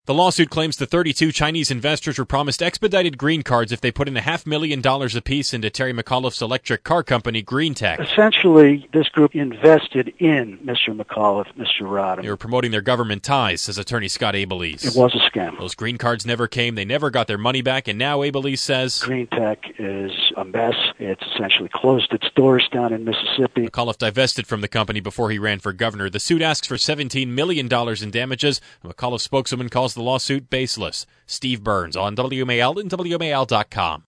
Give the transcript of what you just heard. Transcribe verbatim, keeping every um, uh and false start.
The lawsuit claims the thirty-two Chinese investors were promised expedited green cards if they put in a half million dollars apiece into Terry McAuliffe's electric car company, Green Tech. Essentially, this group invested in Mister McAuliffe, Mister Rodham. They were promoting their government ties, says attorney Scott Abeles. It was a scam. Those green cards never came, they never got their money back, and now Abeles says Green Tech is a mess. It's essentially closed its doors down in Mississippi. McAuliffe divested from the company before he ran for governor. The suit asks for seventeen million dollars in damages. A McAuliffe spokeswoman calls the lawsuit baseless. Steve Burns on W M A L and W M A L dot com.